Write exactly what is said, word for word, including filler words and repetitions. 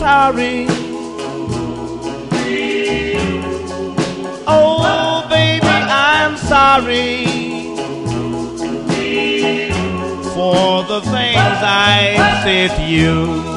sorry. Oh, baby, I'm sorry for the things I said to you.